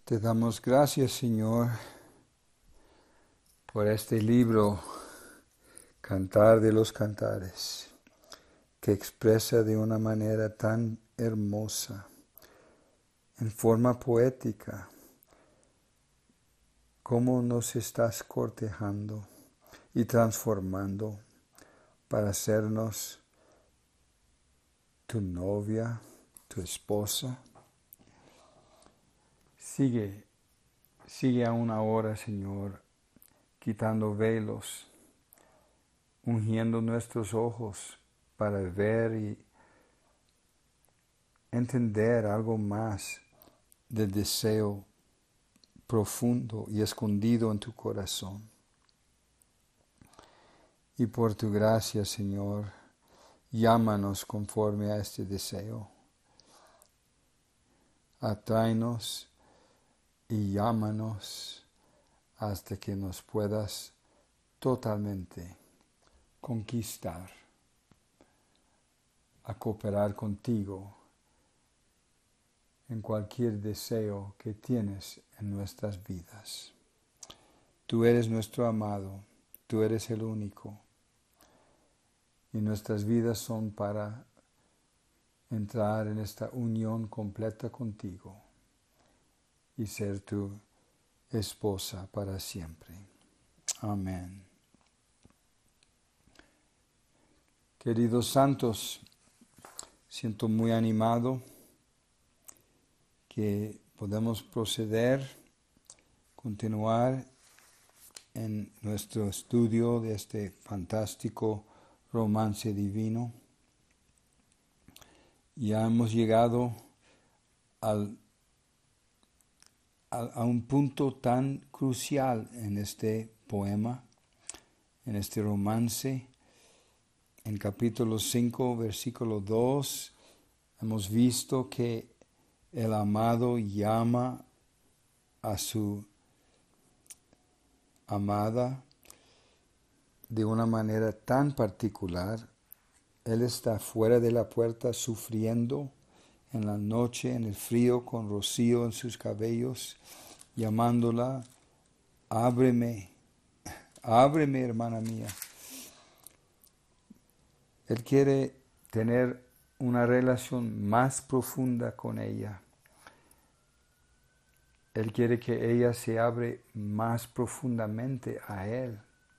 Te damos gracias, Señor, por este libro, Cantar de los Cantares, que expresa de una manera tan hermosa, en forma poética, cómo nos estás cortejando y transformando para hacernos tu novia, tu esposa. Sigue aún ahora, Señor, quitando velos, ungiendo nuestros ojos para ver y entender algo más del deseo profundo y escondido en tu corazón. Y por tu gracia, Señor, llámanos conforme a este deseo. Atráenos y llámanos hasta que nos puedas totalmente conquistar, a cooperar contigo en cualquier deseo que tienes en nuestras vidas. Tú eres nuestro amado, tú eres el único, y nuestras vidas son para entrar en esta unión completa contigo y ser tu esposa para siempre. Amén. Queridos santos, siento muy animado que podemos continuar en nuestro estudio de este fantástico romance divino. Ya hemos llegado a un punto tan crucial en este poema, en este romance. En capítulo 5, versículo 2, hemos visto que el amado llama a su amada de una manera tan particular. Él está fuera de la puerta sufriendo en la noche, en el frío, con rocío en sus cabellos, llamándola: ábreme, ábreme, hermana mía. Él quiere tener una relación más profunda con ella. Él quiere que ella se abre más profundamente a Él.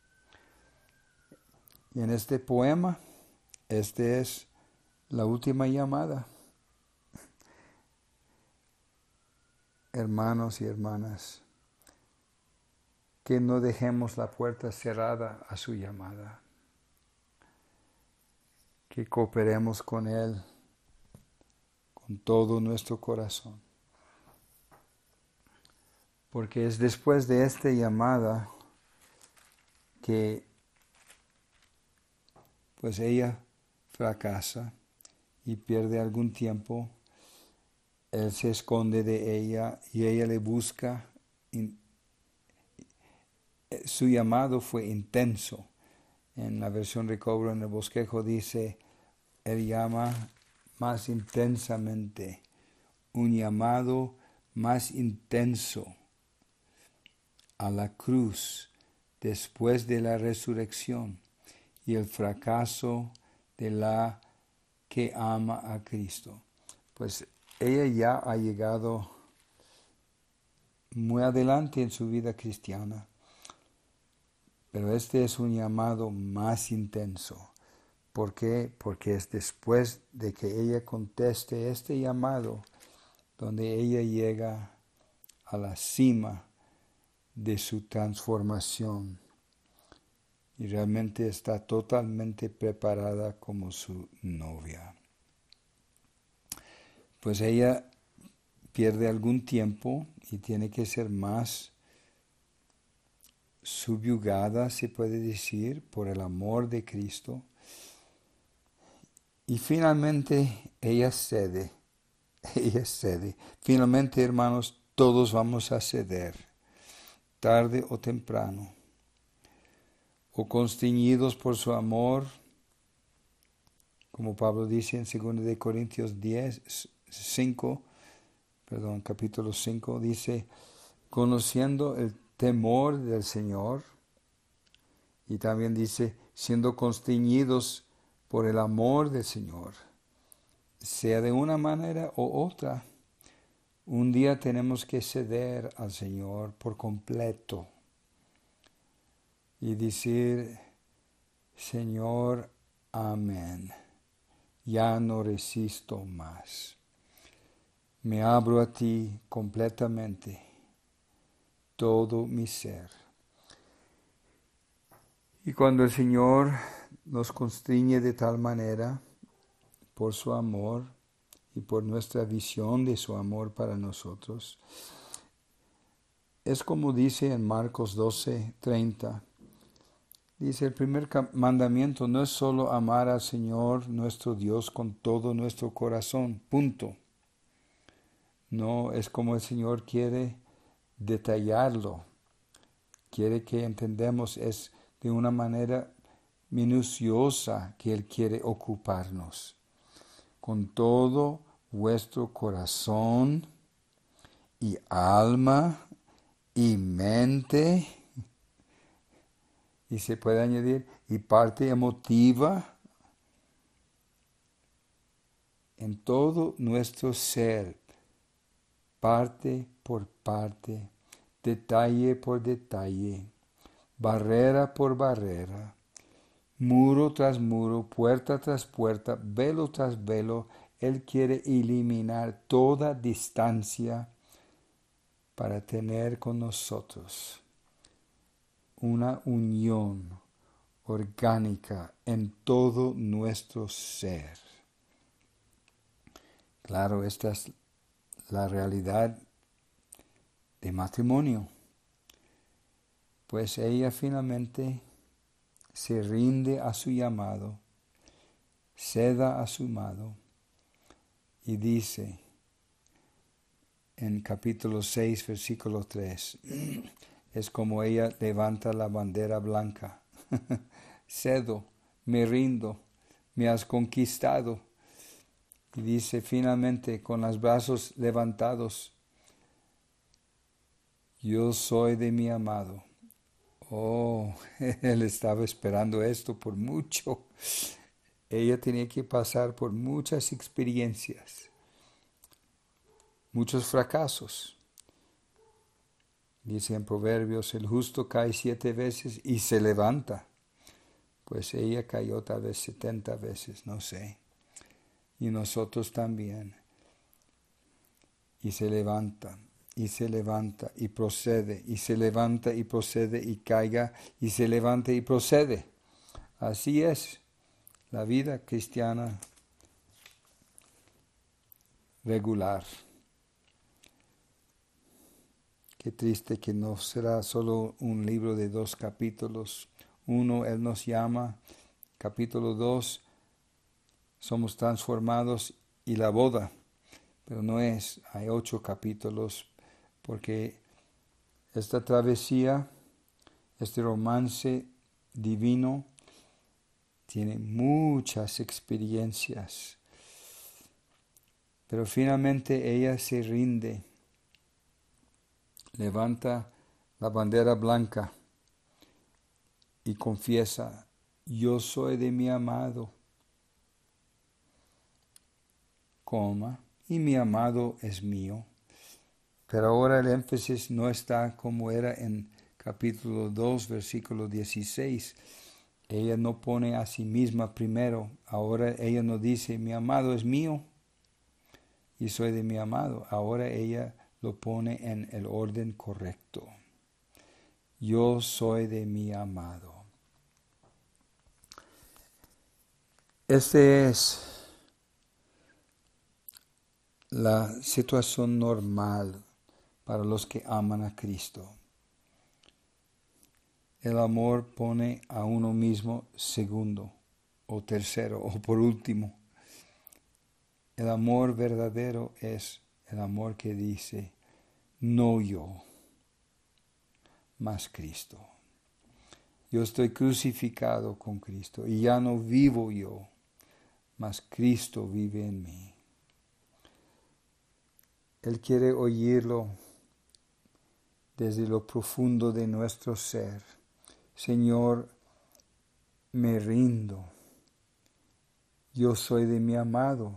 Y en este poema, esta es la última llamada. Hermanos y hermanas, que no dejemos la puerta cerrada a su llamada. Que cooperemos con Él con todo nuestro corazón. Porque es después de esta llamada que pues ella fracasa y pierde algún tiempo. Él se esconde de ella y ella le busca. Su llamado fue intenso. En la versión Recobro en el Bosquejo dice: Él llama más intensamente, un llamado más intenso a la cruz después de la resurrección y el fracaso de la que ama a Cristo. Pues ella ya ha llegado muy adelante en su vida cristiana, pero este es un llamado más intenso. ¿Por qué? Porque es después de que ella conteste este llamado donde ella llega a la cima de su transformación y realmente está totalmente preparada como su novia. Pues ella pierde algún tiempo y tiene que ser más subyugada, se puede decir, por el amor de Cristo. Y finalmente ella cede. Finalmente, hermanos, todos vamos a ceder, tarde o temprano, o constreñidos por su amor, como Pablo dice en 2 Corintios 5, capítulo 5, dice, conociendo el temor del Señor, y también dice, siendo constreñidos por el amor del Señor, sea de una manera u otra. Un día tenemos que ceder al Señor por completo y decir, Señor, amén, ya no resisto más. Me abro a ti completamente, todo mi ser. Y cuando el Señor nos constriñe de tal manera, por su amor y por nuestra visión de su amor para nosotros, es como dice en Marcos 12:30, dice, el primer mandamiento no es solo amar al Señor nuestro Dios con todo nuestro corazón, punto. No, es como el Señor quiere detallarlo, quiere que entendamos, es de una manera minuciosa que Él quiere ocuparnos. Con todo vuestro corazón y alma y mente, y se puede añadir, y parte emotiva, en todo nuestro ser, parte por parte, detalle por detalle, barrera por barrera, muro tras muro, puerta tras puerta, velo tras velo. Él quiere eliminar toda distancia para tener con nosotros una unión orgánica en todo nuestro ser. Claro, esta es la realidad de matrimonio. Pues ella finalmente se rinde a su llamado, ceda a su amado y dice en capítulo 6, versículo 3, es como ella levanta la bandera blanca. Cedo, me rindo, me has conquistado. Y dice finalmente con los brazos levantados, yo soy de mi amado. Oh, él estaba esperando esto por mucho. Ella tenía que pasar por muchas experiencias, muchos fracasos. Dice en Proverbios, el justo cae 7 veces y se levanta. Pues ella cayó tal vez 70 veces, no sé. Y nosotros también. Y se levanta, y se levanta, y procede, y se levanta, y procede, y caiga, y se levanta, y procede. Así es la vida cristiana regular. Qué triste que no será solo un libro de 2 capítulos. 1, Él nos llama. Capítulo 2, somos transformados y la boda. Pero no es, hay 8 capítulos, porque esta travesía, este romance divino, tiene muchas experiencias. Pero finalmente ella se rinde, levanta la bandera blanca y confiesa, yo soy de mi amado, y mi amado es mío. Pero ahora el énfasis no está como era en capítulo 2, versículo 16. Ella no pone a sí misma primero. Ahora ella no dice, mi amado es mío y soy de mi amado. Ahora ella lo pone en el orden correcto. Yo soy de mi amado. Esta es la situación normal para los que aman a Cristo. El amor pone a uno mismo segundo o tercero o por último. El amor verdadero es el amor que dice, no yo, mas Cristo. Yo estoy crucificado con Cristo y ya no vivo yo, mas Cristo vive en mí. Él quiere oírlo desde lo profundo de nuestro ser. Señor, me rindo. Yo soy de mi amado.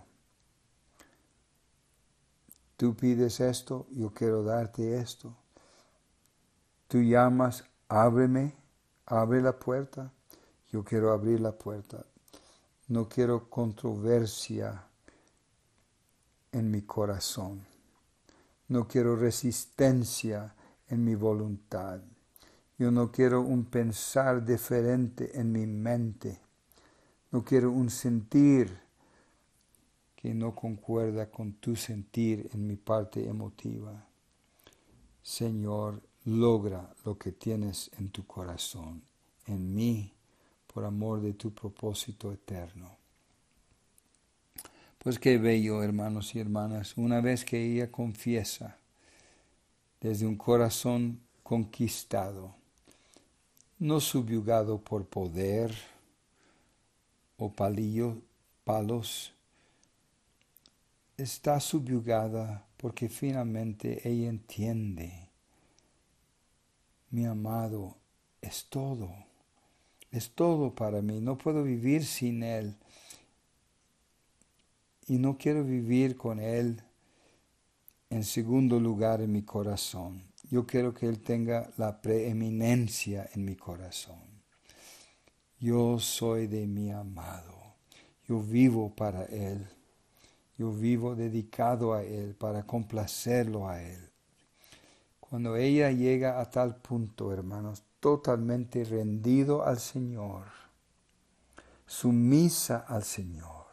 Tú pides esto, yo quiero darte esto. Tú llamas, ábreme, abre la puerta. Yo quiero abrir la puerta. No quiero controversia en mi corazón. No quiero resistencia en mi voluntad. Yo no quiero un pensar diferente en mi mente. No quiero un sentir que no concuerda con tu sentir en mi parte emotiva. Señor, logra lo que tienes en tu corazón, en mí, por amor de tu propósito eterno. Pues qué bello, hermanos y hermanas, una vez que ella confiesa desde un corazón conquistado, no subyugado por poder o palos, está subyugada porque finalmente ella entiende, mi amado es todo para mí, no puedo vivir sin Él y no quiero vivir con Él en segundo lugar en mi corazón. Yo quiero que Él tenga la preeminencia en mi corazón. Yo soy de mi amado, yo vivo para Él. Yo vivo dedicado a Él para complacerlo a Él. Cuando ella llega a tal punto, hermanos, totalmente rendido al Señor, sumisa al Señor,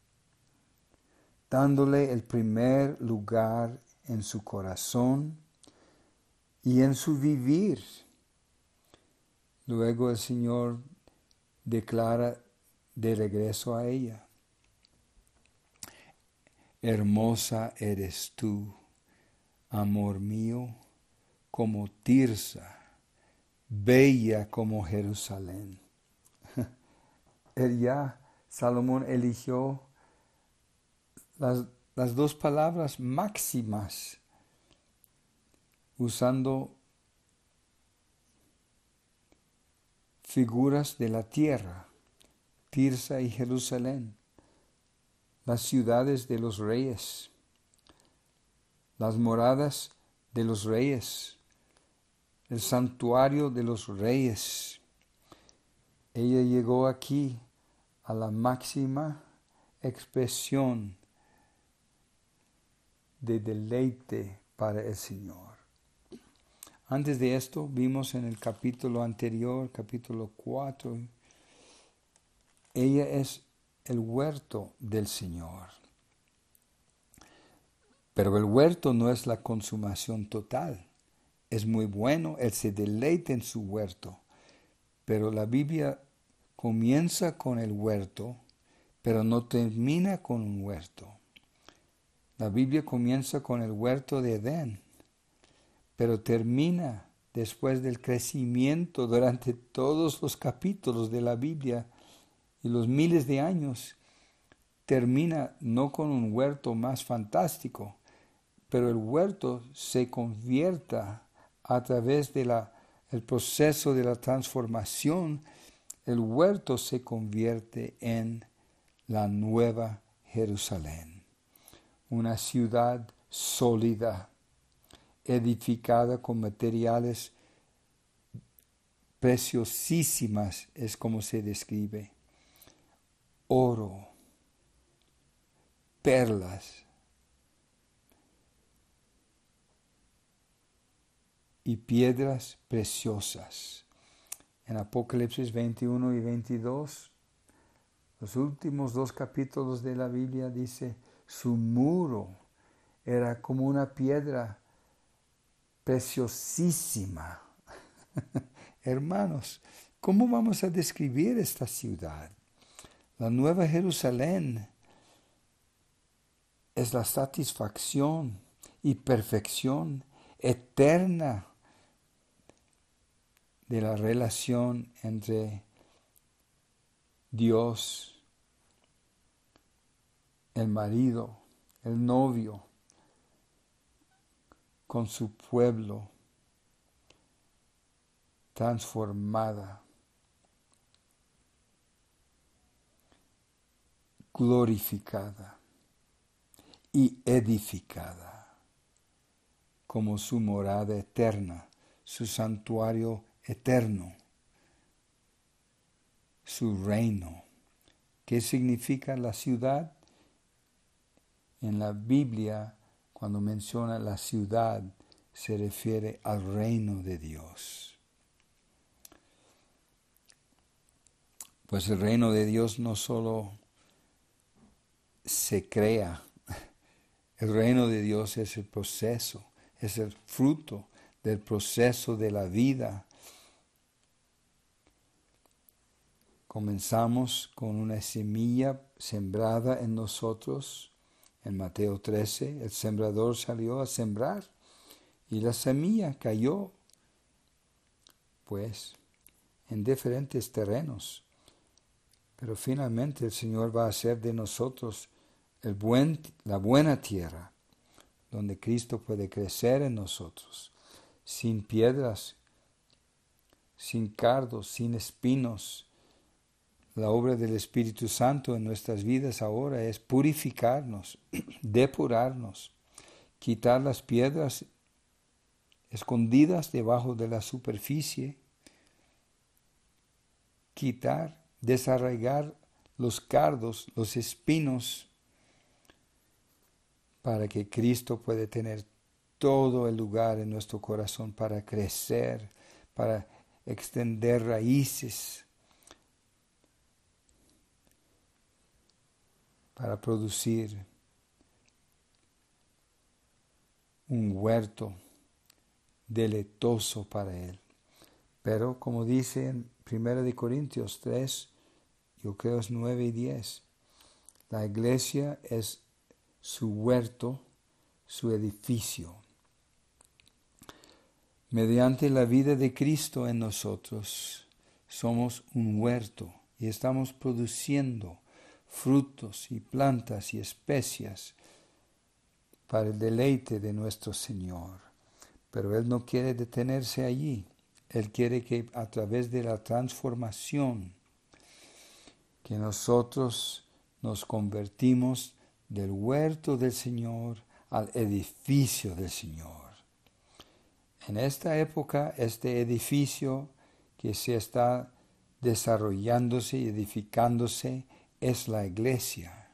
dándole el primer lugar en su corazón y en su vivir. Luego el Señor declara de regreso a ella, hermosa eres tú, amor mío, como Tirsa, bella como Jerusalén. Salomón eligió las dos palabras máximas, usando figuras de la tierra, Tirsa y Jerusalén, las ciudades de los reyes, las moradas de los reyes, el santuario de los reyes. Ella llegó aquí a la máxima expresión de deleite para el Señor. Antes de esto, vimos en el capítulo anterior, capítulo 4, ella es el huerto del Señor. Pero el huerto no es la consumación total. Es muy bueno, Él se deleita en su huerto. Pero la Biblia comienza con el huerto, pero no termina con un huerto. La Biblia comienza con el huerto de Edén, pero termina después del crecimiento durante todos los capítulos de la Biblia y los miles de años. Termina no con un huerto más fantástico, pero el huerto se convierta a través de el proceso de la transformación. El huerto se convierte en la nueva Jerusalén, una ciudad sólida, edificada con materiales preciosísimas, es como se describe, oro, perlas y piedras preciosas. En Apocalipsis 21 y 22, los últimos dos capítulos de la Biblia dice, su muro era como una piedra preciosísima. Hermanos, ¿cómo vamos a describir esta ciudad? La Nueva Jerusalén es la satisfacción y perfección eterna de la relación entre Dios, el marido, el novio, con su pueblo transformada, glorificada y edificada como su morada eterna, su santuario eterno, su reino. ¿Qué significa la ciudad? En la Biblia, cuando menciona la ciudad, se refiere al reino de Dios. Pues el reino de Dios no solo se crea, el reino de Dios es el proceso, es el fruto del proceso de la vida. Comenzamos con una semilla sembrada en nosotros. En Mateo 13, el sembrador salió a sembrar y la semilla cayó, pues, en diferentes terrenos. Pero finalmente el Señor va a hacer de nosotros la buena tierra, donde Cristo puede crecer en nosotros, sin piedras, sin cardos, sin espinos. La obra del Espíritu Santo en nuestras vidas ahora es purificarnos, depurarnos, quitar las piedras escondidas debajo de la superficie, desarraigar los cardos, los espinos, para que Cristo pueda tener todo el lugar en nuestro corazón para crecer, para extender raíces, para producir un huerto deleitoso para Él. Pero como dice en 1 Corintios 3, yo creo es 9 y 10, la iglesia es su huerto, su edificio. Mediante la vida de Cristo en nosotros, somos un huerto y estamos produciendo frutos y plantas y especias para el deleite de nuestro Señor. Pero Él no quiere detenerse allí. Él quiere que a través de la transformación, que nosotros nos convertimos del huerto del Señor al edificio del Señor. En esta época, este edificio que se está desarrollándose y edificándose es la iglesia.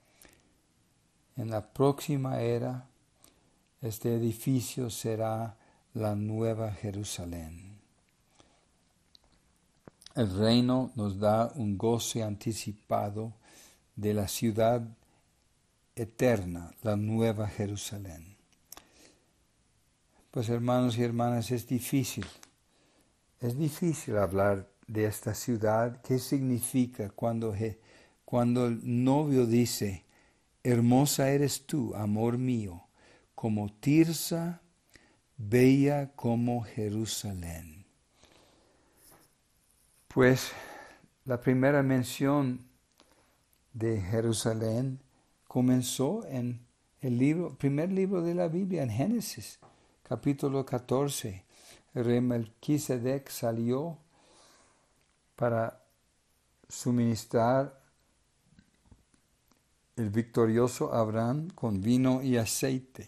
En la próxima era, este edificio será la Nueva Jerusalén. El reino nos da un goce anticipado de la ciudad eterna, la Nueva Jerusalén. Pues hermanos y hermanas, es difícil hablar de esta ciudad. ¿Qué significa cuando el novio dice, hermosa eres tú, amor mío, como Tirsa, bella como Jerusalén? Pues la primera mención de Jerusalén comenzó en el primer libro de la Biblia, en Génesis, capítulo 14. El rey Melquisedec salió para suministrar el victorioso Abraham con vino y aceite.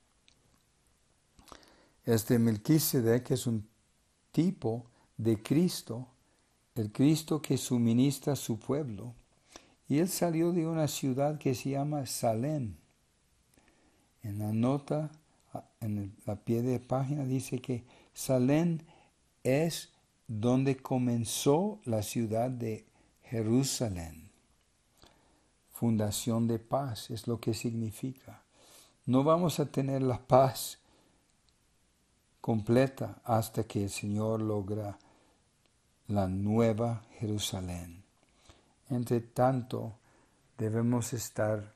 Este Melquisedec es un tipo de Cristo, el Cristo que suministra a su pueblo. Y él salió de una ciudad que se llama Salem. En la nota, en la pie de página, dice que Salem es donde comenzó la ciudad de Jerusalén. Fundación de paz es lo que significa. No vamos a tener la paz completa hasta que el Señor logra la nueva Jerusalén. Entre tanto, debemos ser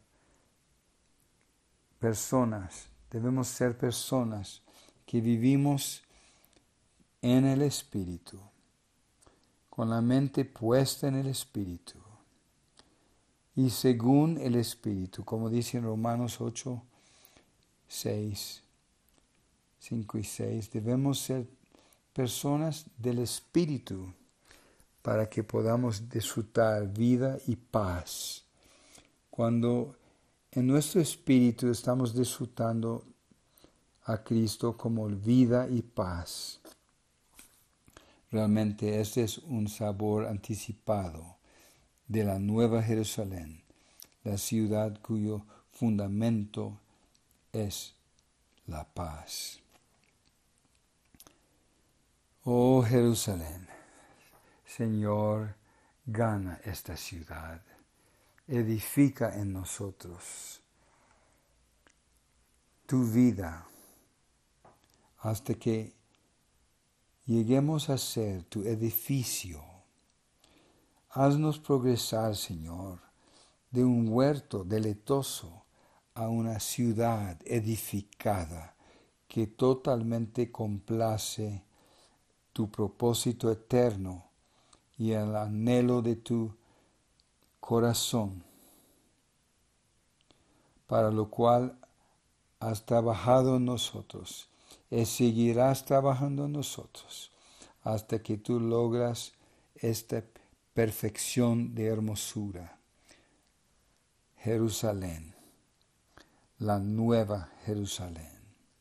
personas que vivimos en el Espíritu, con la mente puesta en el Espíritu y según el Espíritu, como dice en Romanos 8, 6. 5 y 6, debemos ser personas del Espíritu para que podamos disfrutar vida y paz. Cuando en nuestro espíritu estamos disfrutando a Cristo como vida y paz, realmente este es un sabor anticipado de la Nueva Jerusalén, la ciudad cuyo fundamento es la paz. Oh Jerusalén, Señor, gana esta ciudad, edifica en nosotros tu vida hasta que lleguemos a ser tu edificio. Haznos progresar, Señor, de un huerto deleitoso a una ciudad edificada que totalmente complace tu propósito eterno y el anhelo de tu corazón, para lo cual has trabajado en nosotros y seguirás trabajando en nosotros hasta que tú logras esta perfección de hermosura. Jerusalén, la nueva Jerusalén.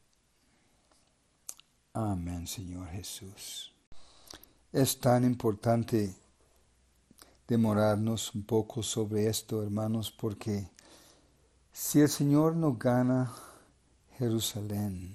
Amén, Señor Jesús. Es tan importante demorarnos un poco sobre esto, hermanos, porque si el Señor no gana Jerusalén,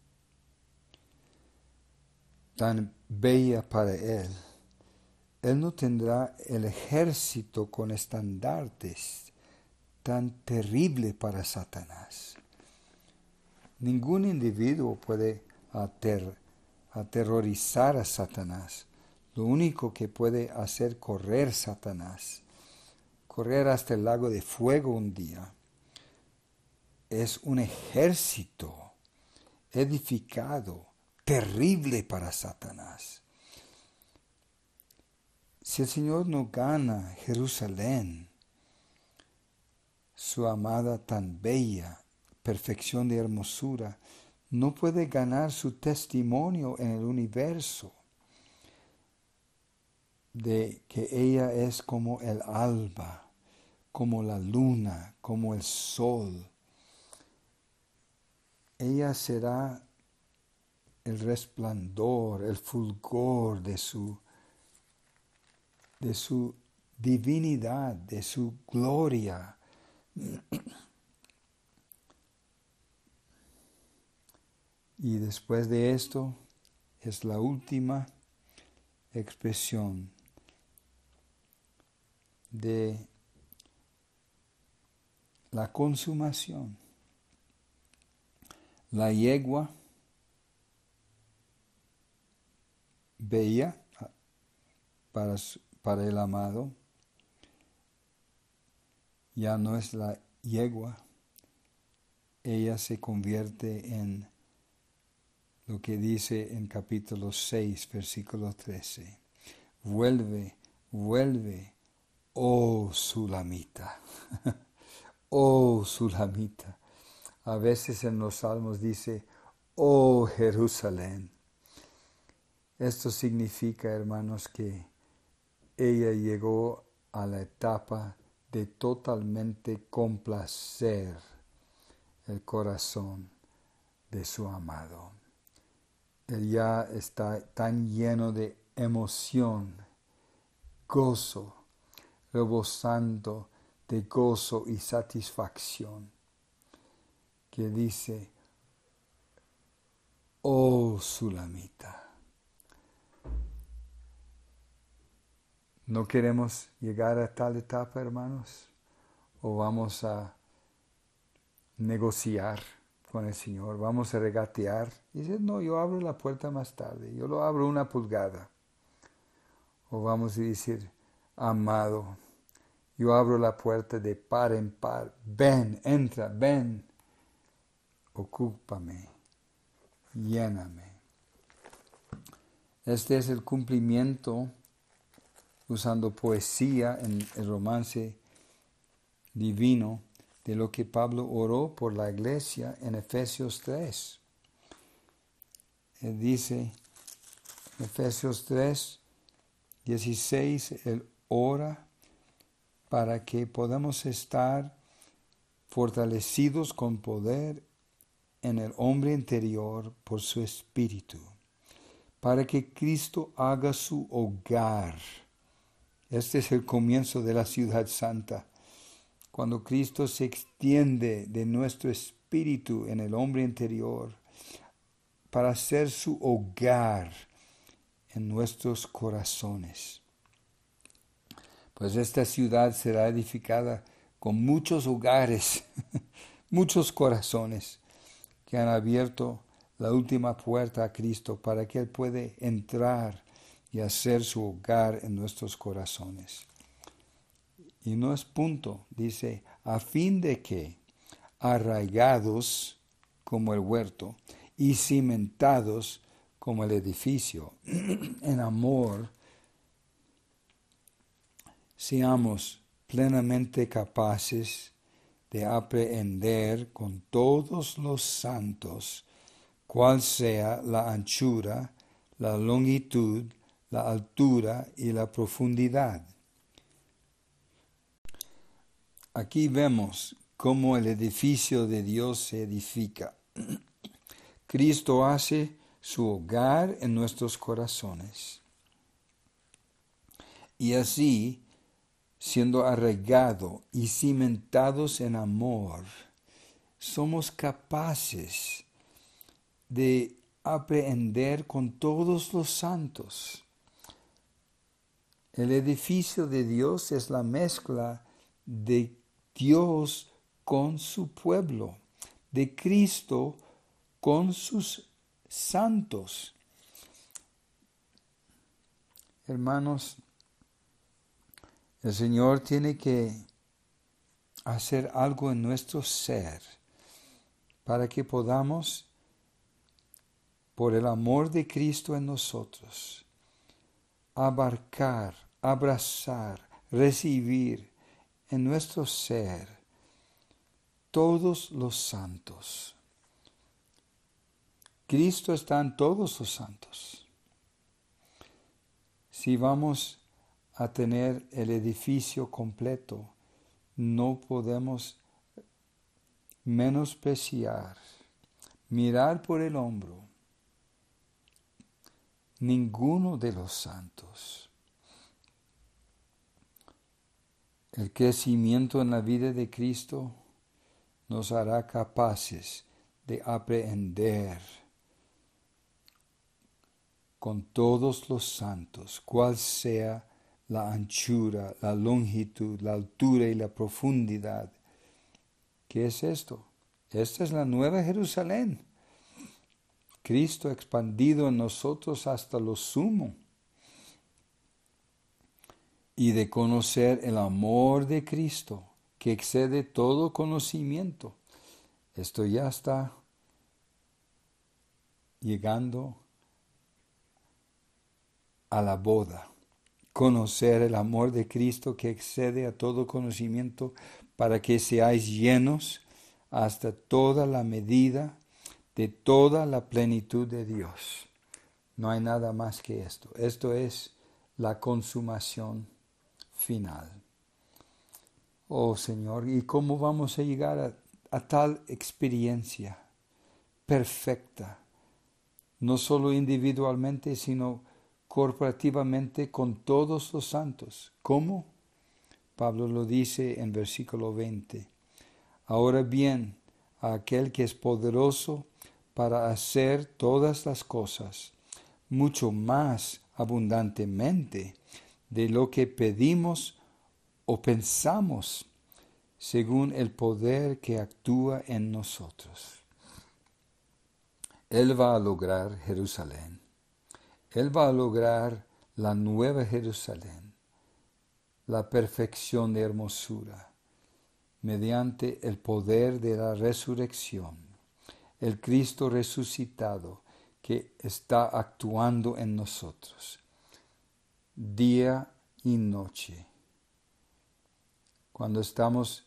tan bella para Él, Él no tendrá el ejército con estandartes tan terrible para Satanás. Ningún individuo puede aterrorizar a Satanás. Lo único que puede hacer correr Satanás, correr hasta el lago de fuego un día, es un ejército edificado, terrible para Satanás. Si el Señor no gana Jerusalén, su amada tan bella, perfección de hermosura, no puede ganar su testimonio en el universo de que ella es como el alba, como la luna, como el sol. Ella será el resplandor, el fulgor de su divinidad, de su gloria. Y después de esto es la última expresión de la consumación. La yegua bella para el amado ya no es la yegua, ella se convierte en lo que dice en capítulo 6, versículo 13. Vuelve, vuelve, oh Sulamita, oh Sulamita. A veces en los salmos dice, oh Jerusalén. Esto significa, hermanos, que ella llegó a la etapa de totalmente complacer el corazón de su amado. Él ya está tan lleno de emoción, gozo, rebosando de gozo y satisfacción, que dice, oh Sulamita. ¿No queremos llegar a tal etapa, hermanos? ¿O vamos a negociar con el Señor? ¿Vamos a regatear? Y decir, no, yo abro la puerta más tarde, yo lo abro 1 pulgada. O vamos a decir, amado, yo abro la puerta de par en par. Ven, entra, ven. Ocúpame, lléname. Este es el cumplimiento, usando poesía en el romance divino, de lo que Pablo oró por la iglesia en Efesios 3. dice en Efesios 3, 16, Él ora para que podamos estar fortalecidos con poder en el hombre interior por su Espíritu, para que Cristo haga su hogar. Este es el comienzo de la ciudad santa, cuando Cristo se extiende de nuestro espíritu en el hombre interior para ser su hogar en nuestros corazones. Pues esta ciudad será edificada con muchos hogares, muchos corazones que han abierto la última puerta a Cristo para que Él pueda entrar y hacer su hogar en nuestros corazones. Y no es punto, dice, a fin de que, arraigados como el huerto y cimentados como el edificio, en amor, seamos plenamente capaces de aprehender con todos los santos cuál sea la anchura, la longitud, la altura y la profundidad. Aquí vemos cómo el edificio de Dios se edifica. Cristo hace su hogar en nuestros corazones. Y así, siendo arraigado y cimentados en amor, somos capaces de aprehender con todos los santos. El edificio de Dios es la mezcla de Dios con su pueblo, de Cristo con sus santos. Hermanos, el Señor tiene que hacer algo en nuestro ser para que podamos, por el amor de Cristo en nosotros, abarcar, abrazar, recibir en nuestro ser todos los santos. Cristo está en todos los santos. Si vamos a tener el edificio completo, no podemos menospreciar, mirar por el hombro ninguno de los santos. El crecimiento en la vida de Cristo nos hará capaces de aprehender con todos los santos cuál sea la anchura, la longitud, la altura y la profundidad. ¿Qué es esto? Esta es la nueva Jerusalén. Cristo expandido en nosotros hasta lo sumo. Y de conocer el amor de Cristo, que excede todo conocimiento. Esto ya está llegando a la boda. Conocer el amor de Cristo que excede a todo conocimiento, para que seáis llenos hasta toda la medida de toda la plenitud de Dios. No hay nada más que esto. Esto es la consumación final. Oh Señor, ¿y cómo vamos a llegar a tal experiencia perfecta? No solo individualmente, sino corporativamente con todos los santos. ¿Cómo? Pablo lo dice en versículo 20. Ahora bien, a aquel que es poderoso para hacer todas las cosas, mucho más abundantemente de lo que pedimos o pensamos, según el poder que actúa en nosotros. Él va a lograr Jerusalén. Él va a lograr la nueva Jerusalén, la perfección de hermosura, mediante el poder de la resurrección, el Cristo resucitado que está actuando en nosotros, día y noche. Cuando estamos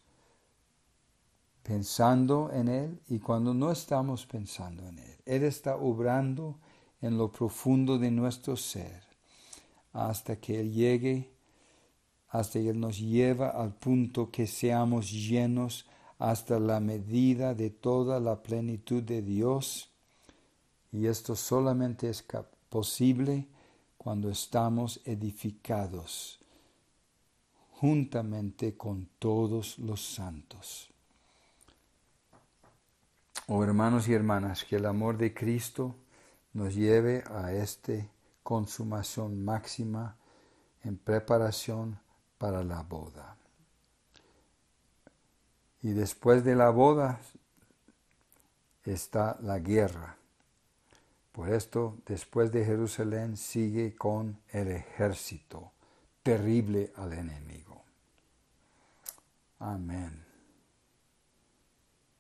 pensando en Él y cuando no estamos pensando en Él. Él está obrando en lo profundo de nuestro ser, hasta que Él llegue, hasta que Él nos lleva al punto que seamos llenos hasta la medida de toda la plenitud de Dios. Y esto solamente es posible cuando estamos edificados juntamente con todos los santos. Oh hermanos y hermanas, que el amor de Cristo nos lleve a esta consumación máxima en preparación para la boda. Y después de la boda está la guerra. Por esto, después de Jerusalén sigue con el ejército terrible al enemigo. Amén.